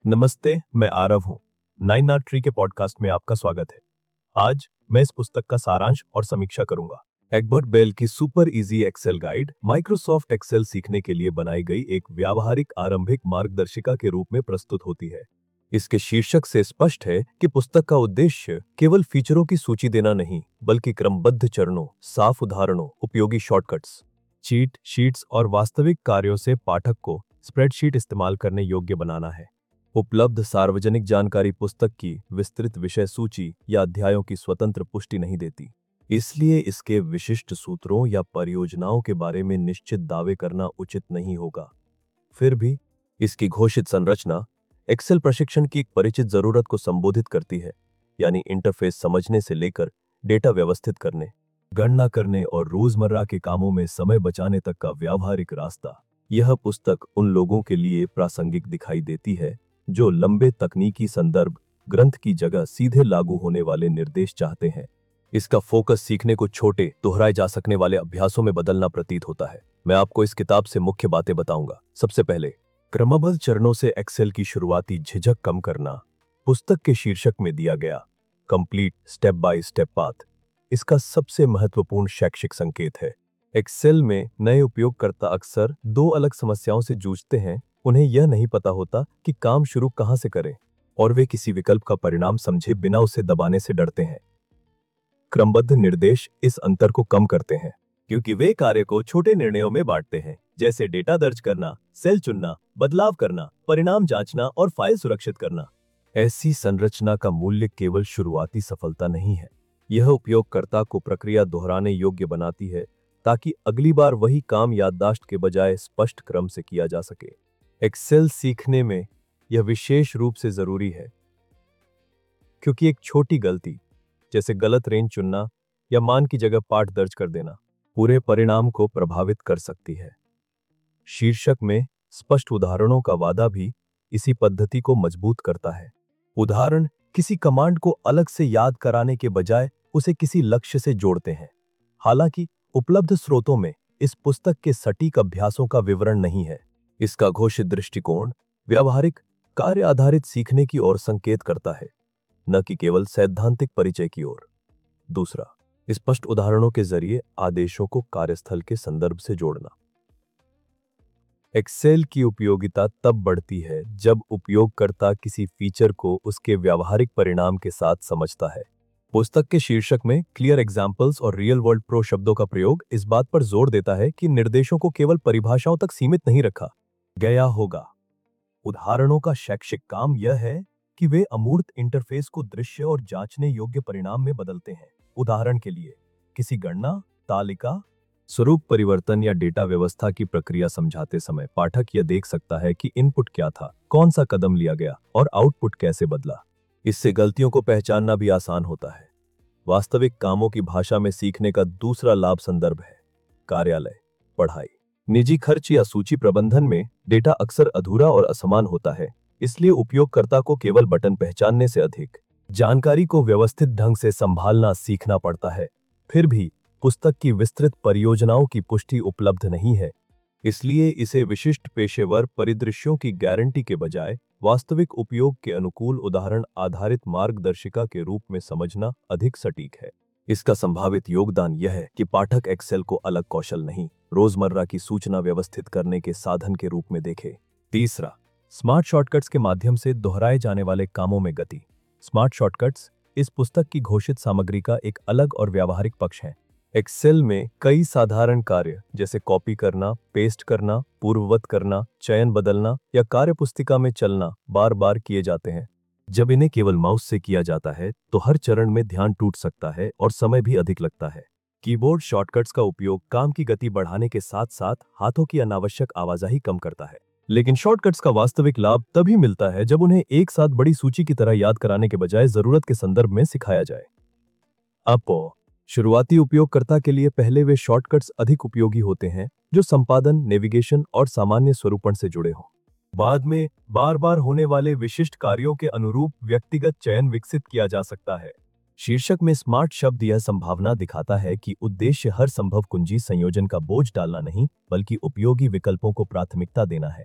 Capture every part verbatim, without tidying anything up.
नमस्ते, मैं आरव हूँ। नाइन आर ट्री के पॉडकास्ट में आपका स्वागत है। आज मैं इस पुस्तक का सारांश और समीक्षा करूंगा। एग्बर्ट बेल की super easy Excel guide Microsoft Excel सीखने के लिए बनाई गई एक व्यावहारिक आरंभिक मार्गदर्शिका के रूप में प्रस्तुत होती है। इसके शीर्षक से स्पष्ट है कि पुस्तक का उद्देश्य केवल फीचरों की सूची देना नहीं, बल्कि क्रमबद्ध चरणों, साफ उदाहरणों, उपयोगी शॉर्टकट्स, चीट शीट्स और वास्तविक कार्यों से पाठक को स्प्रेडशीट इस्तेमाल करने योग्य बनाना है। उपलब्ध सार्वजनिक जानकारी पुस्तक की विस्तृत विषय सूची या अध्यायों की स्वतंत्र पुष्टि नहीं देती, इसलिए इसके विशिष्ट सूत्रों या परियोजनाओं के बारे में निश्चित दावे करना उचित नहीं होगा। फिर भी इसकी घोषित संरचना एक्सेल प्रशिक्षण की एक परिचित जरूरत को संबोधित करती है, यानी इंटरफेस समझने से लेकर डेटा व्यवस्थित करने, गणना करने और रोजमर्रा के कामों में समय बचाने तक का व्यावहारिक रास्ता। यह पुस्तक उन लोगों के लिए प्रासंगिक दिखाई देती है जो लंबे तकनीकी संदर्भ ग्रंथ की जगह सीधे लागू होने वाले निर्देश चाहते हैं। इसका फोकस सीखने को छोटे, दोहराए जा सकने वाले अभ्यासों में बदलना प्रतीत होता है। मैं आपको इस किताब से मुख्य बातें बताऊंगा। सबसे पहले, क्रमबद्ध चरणों से एक्सेल की शुरुआती झिझक कम करना। पुस्तक के शीर्षक में दिया गया complete step by step path इसका सबसे महत्वपूर्ण शैक्षिक संकेत है। एक्सेल में नए उपयोगकर्ता अक्सर दो अलग समस्याओं से जूझते हैं। उन्हें यह नहीं पता होता कि काम शुरू कहां से करें, और वे किसी विकल्प का परिणाम समझे बिना उसे दबाने से डरते हैं। क्रमबद्ध निर्देश इस अंतर को कम करते हैं, क्योंकि वे कार्य को छोटे निर्णयों में बांटते हैं, जैसे डेटा दर्ज करना, सेल चुनना, बदलाव करना, परिणाम जांचना और फाइल सुरक्षित करना। ऐसी संरचना का मूल्य केवल शुरुआती सफलता नहीं है, यह उपयोगकर्ता को प्रक्रिया दोहराने योग्य बनाती है, ताकि अगली बार वही काम याददाश्त के बजाय स्पष्ट क्रम से किया जा सके। एक्सेल सीखने में यह विशेष रूप से जरूरी है, क्योंकि एक छोटी गलती, जैसे गलत रेंज चुनना या मान की जगह पाठ दर्ज कर देना, पूरे परिणाम को प्रभावित कर सकती है। शीर्षक में स्पष्ट उदाहरणों का वादा भी इसी पद्धति को मजबूत करता है। उदाहरण किसी कमांड को अलग से याद कराने के बजाय उसे किसी लक्ष्य से जोड़ते हैं। हालांकि उपलब्ध स्रोतों में इस पुस्तक के सटीक अभ्यासों का विवरण नहीं है। इसका घोषित दृष्टिकोण व्यावहारिक, कार्य आधारित सीखने की ओर संकेत करता है, न कि केवल सैद्धांतिक परिचय की ओर। दूसरा, स्पष्ट उदाहरणों के जरिए आदेशों को कार्यस्थल के संदर्भ से जोड़ना। एक्सेल की उपयोगिता तब बढ़ती है जब उपयोगकर्ता किसी फीचर को उसके व्यावहारिक परिणाम के साथ समझता है। पुस्तक के शीर्षक में क्लियर एग्जाम्पल्स और रियल वर्ल्ड प्रो शब्दों का प्रयोग इस बात पर जोर देता है कि निर्देशों को केवल परिभाषाओं तक सीमित नहीं रखा गया होगा। उदाहरणों का शैक्षिक काम यह है कि वे अमूर्त इंटरफेस को दृश्य और जांचने योग्य परिणाम में बदलते हैं। उदाहरण के लिए, किसी गणना, तालिका, स्वरूप परिवर्तन या डेटा व्यवस्था की प्रक्रिया समझाते समय पाठक यह देख सकता है कि इनपुट क्या था, कौन सा कदम लिया गया और आउटपुट कैसे बदला। इससे गलतियों को पहचानना भी आसान होता है। वास्तविक कामों की भाषा में सीखने का दूसरा लाभ संदर्भ है। कार्यालय, पढ़ाई, निजी खर्च या सूची प्रबंधन में डेटा अक्सर अधूरा और असमान होता है, इसलिए उपयोगकर्ता को केवल बटन पहचानने से अधिक जानकारी को व्यवस्थित ढंग से संभालना सीखना पड़ता है। फिर भी पुस्तक की विस्तृत परियोजनाओं की पुष्टि उपलब्ध नहीं है, इसलिए इसे विशिष्ट पेशेवर परिदृश्यों की गारंटी के बजाय वास्तविक उपयोग के अनुकूल उदाहरण आधारित मार्गदर्शिका के रूप में समझना अधिक सटीक है। इसका संभावित योगदान यह है कि पाठक एक्सेल को अलग कौशल नहीं, रोजमर्रा की सूचना व्यवस्थित करने के साधन के रूप में देखे। तीसरा, स्मार्ट शॉर्टकट्स के माध्यम से दोहराए जाने वाले कामों में गति। स्मार्ट शॉर्टकट्स इस पुस्तक की घोषित सामग्री का एक अलग और व्यावहारिक पक्ष है। एक्सेल में कई साधारण कार्य, जैसे कॉपी करना, पेस्ट करना, पूर्ववत करना, चयन बदलना या कार्यपुस्तिका में चलना, बार बार किए जाते हैं। जब इन्हें केवल माउस से किया जाता है तो हर चरण में ध्यान टूट सकता है और समय भी अधिक लगता है। कीबोर्ड शॉर्टकट्स का उपयोग काम की गति बढ़ाने के साथ साथ हाथों की अनावश्यक आवाजाही कम करता है, लेकिन शॉर्टकट्स का वास्तविक लाभ तभी मिलता है जब उन्हें एक साथ बड़ी सूची की तरह याद कराने के बजाय जरूरत के संदर्भ में सिखाया जाए। अब शुरुआती उपयोगकर्ता के लिए पहले वे शॉर्टकट्स अधिक उपयोगी होते हैं जो संपादन, नेविगेशन और सामान्य स्वरूपण से जुड़े हों। बाद में बार बार होने वाले विशिष्ट कार्यों के अनुरूप व्यक्तिगत चयन विकसित किया जा सकता है। शीर्षक में स्मार्ट शब्द यह संभावना दिखाता है कि उद्देश्य हर संभव कुंजी संयोजन का बोझ डालना नहीं, बल्कि उपयोगी विकल्पों को प्राथमिकता देना है।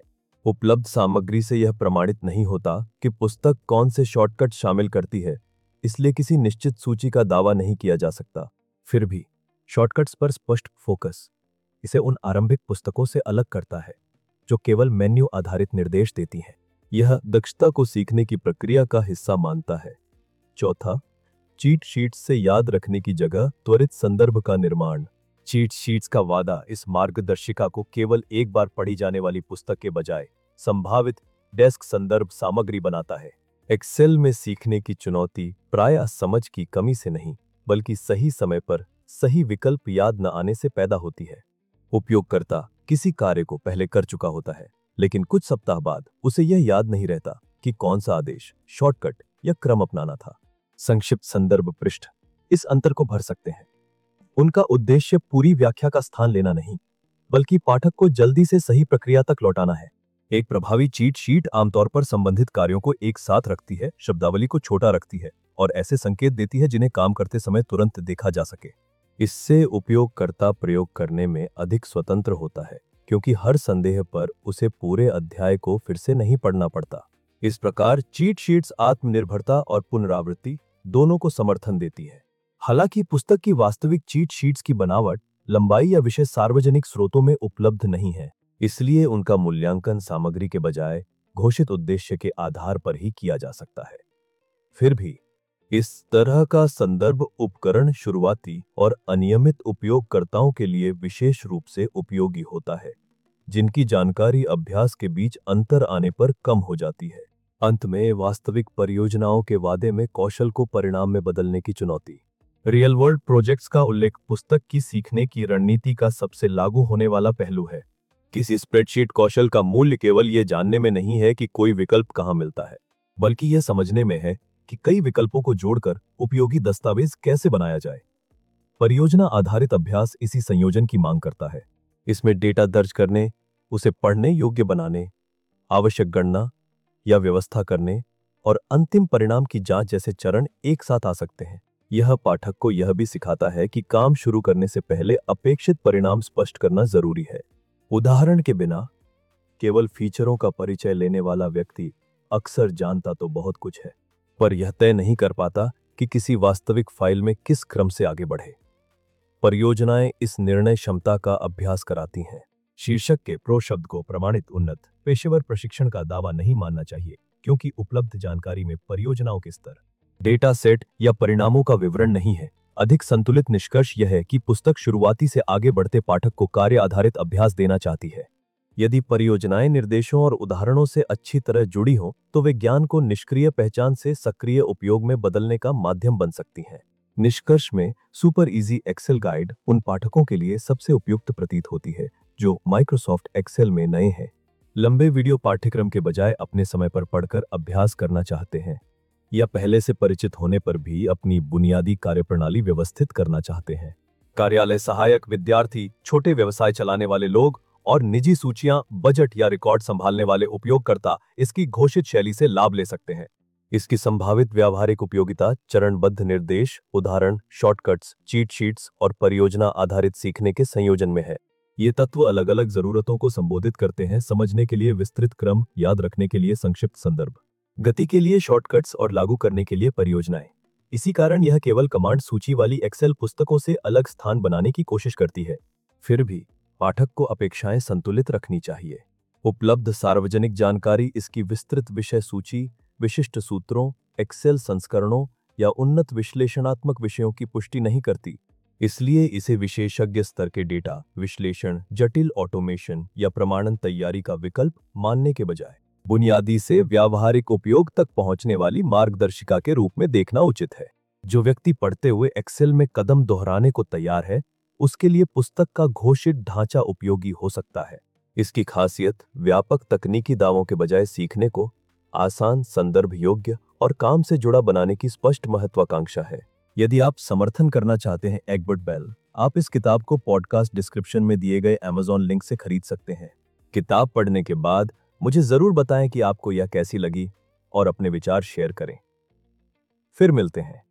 उपलब्ध सामग्री से यह प्रमाणित नहीं होता कि पुस्तक कौन से शॉर्टकट शामिल करती है, इसलिए किसी निश्चित सूची का दावा नहीं किया जा सकता। फिर भी शॉर्टकट्स पर स्पष्ट फोकस इसे उन आरंभिक पुस्तकों से अलग करता है जो केवल मेन्यू आधारित निर्देश देती हैं। यह दक्षता को सीखने की प्रक्रिया का हिस्सा मानता है। चौथा, चीट शीट्स से याद रखने की जगह त्वरित संदर्भ का निर्माण। चीट शीट्स का वादा इस मार्गदर्शिका को केवल एक बार पढ़ी जाने वाली पुस्तक के बजाय संभावित डेस्क संदर्भ सामग्री बनाता है। एक्सेल में सीखने की चुनौती प्रायः समझ की कमी से नहीं, बल्कि सही समय पर सही विकल्प याद न आने से पैदा होती है। उपयोगकर्ता किसी कार्य को पहले कर चुका होता है, लेकिन कुछ सप्ताह बाद उसे यह याद नहीं रहता कि कौन सा आदेश, शॉर्टकट या क्रम अपनाना था। संक्षिप्त संदर्भ पृष्ठ इस अंतर को भर सकते हैं। उनका उद्देश्य पूरी व्याख्या का स्थान लेना नहीं, बल्कि पाठक को जल्दी से सही प्रक्रिया तक लौटाना है। एक प्रभावी चीट शीट आमतौर पर संबंधित कार्यों को एक साथ रखती है, शब्दावली को छोटा रखती है और ऐसे संकेत देती है जिन्हें काम करते समय तुरंत देखा जा सके। इससे उपयोगकर्ता प्रयोग करने में अधिक स्वतंत्र होता है, क्योंकि हर संदेह पर उसे पूरे अध्याय को फिर से नहीं पढ़ना पड़ता। इस प्रकार चीट शीट्स आत्मनिर्भरता और पुनरावृत्ति दोनों को समर्थन देती है। हालांकि पुस्तक की वास्तविक चीट शीट्स की बनावट, लंबाई या विषय सार्वजनिक स्रोतों में उपलब्ध नहीं है, इसलिए उनका मूल्यांकन सामग्री के बजाय घोषित उद्देश्य के आधार पर ही किया जा सकता है। फिर भी इस तरह का संदर्भ उपकरण शुरुआती और अनियमित उपयोगकर्ताओं के लिए विशेष रूप से उपयोगी होता है, जिनकी जानकारी अभ्यास के बीच अंतर आने पर कम हो जाती है। अंत में वास्तविक परियोजनाओं के वादे में कौशल को परिणाम में बदलने की चुनौती। रियल वर्ल्ड प्रोजेक्ट्स का उल्लेख पुस्तक की सीखने की रणनीति का सबसे लागू होने वाला पहलू है। किसी स्प्रेडशीट कौशल का मूल्य केवल यह जानने में नहीं है कि कोई विकल्प कहां मिलता है, बल्कि यह समझने में है कि कई विकल्पों को जोड़कर उपयोगी दस्तावेज कैसे बनाया जाए। परियोजना आधारित अभ्यास इसी संयोजन की मांग करता है। इसमें डेटा दर्ज करने, उसे पढ़ने योग्य बनाने, आवश्यक गणना या व्यवस्था करने और अंतिम परिणाम की जांच जैसे चरण एक साथ आ सकते हैं। यह पाठक को यह भी सिखाता है कि काम शुरू करने से पहले अपेक्षित परिणाम स्पष्ट करना जरूरी है। उदाहरण के बिना केवल फीचरों का परिचय लेने वाला व्यक्ति अक्सर जानता तो बहुत कुछ है, पर यह तय नहीं कर पाता कि किसी वास्तविक फाइल में किस क्रम से आगे बढ़े। परियोजनाएं इस निर्णय क्षमता का अभ्यास कराती हैं। शीर्षक के प्रो शब्द को प्रमाणित उन्नत पेशेवर प्रशिक्षण का दावा नहीं मानना चाहिए, क्योंकि उपलब्ध जानकारी में परियोजनाओं के स्तर, डेटा सेट या परिणामों का विवरण नहीं है। अधिक संतुलित निष्कर्ष यह है कि पुस्तक शुरुआती से आगे बढ़ते पाठक को कार्य आधारित अभ्यास देना चाहती है। यदि परियोजनाएं निर्देशों और उदाहरणों से अच्छी तरह जुड़ी हों, तो वे ज्ञान को निष्क्रिय पहचान से सक्रिय उपयोग में बदलने का माध्यम बन सकती हैं। निष्कर्ष में सुपर इजी एक्सेल गाइड उन पाठकों के लिए सबसे उपयुक्त प्रतीत होती है जो माइक्रोसॉफ्ट एक्सेल में नए हैं, लंबे वीडियो पाठ्यक्रम के बजाय अपने समय पर पढ़कर अभ्यास करना चाहते हैं, या पहले से परिचित होने पर भी अपनी बुनियादी कार्यप्रणाली व्यवस्थित करना चाहते हैं। कार्यालय सहायक, विद्यार्थी, छोटे व्यवसाय चलाने वाले लोग और निजी सूचियां, बजट या रिकॉर्ड संभालने वाले उपयोगकर्ता इसकी घोषित शैली से लाभ ले सकते हैं। इसकी संभावित व्यावहारिक उपयोगिता चरणबद्ध निर्देश, उदाहरण, शॉर्टकट्स, चीट शीट्स और परियोजना आधारित सीखने के संयोजन में है। ये तत्व अलग अलग जरूरतों को संबोधित करते हैं, समझने के लिए विस्तृत क्रम, याद रखने के लिए संक्षिप्त संदर्भ, गति के लिए शॉर्टकट्स और लागू करने के लिए परियोजनाएं। इसी कारण यह केवल कमांड सूची वाली एक्सेल पुस्तकों से अलग स्थान बनाने की कोशिश करती है। फिर भी पाठक को अपेक्षाएं संतुलित रखनी चाहिए। उपलब्ध सार्वजनिक जानकारी इसकी विस्तृत विषय सूची, विशिष्ट सूत्रों, एक्सेल संस्करणों या उन्नत विश्लेषणात्मक विषयों की पुष्टि नहीं करती। इसलिए इसे विशेषज्ञ स्तर के डेटा विश्लेषण, जटिल ऑटोमेशन या प्रमाणन तैयारी का विकल्प मानने के बजाय बुनियादी से व्यावहारिक उपयोग तक पहुंचने वाली मार्गदर्शिका के रूप में देखना उचित है। जो व्यक्ति पढ़ते हुए एक्सेल में कदम दोहराने को तैयार है, उसके लिए पुस्तक का घोषित ढांचा उपयोगी हो सकता है। इसकी खासियत व्यापक तकनीकी दावों के बजाय सीखने को आसान, संदर्भ योग्य और काम से जुड़ा बनाने की स्पष्ट महत्वाकांक्षा है। यदि आप समर्थन करना चाहते हैं एग्बर्ट बेल, आप इस किताब को पॉडकास्ट डिस्क्रिप्शन में दिए गए अमेज़न लिंक से खरीद सकते हैं। किताब पढ़ने के बाद मुझे जरूर बताएं कि आपको यह कैसी लगी और अपने विचार शेयर करें। फिर मिलते हैं।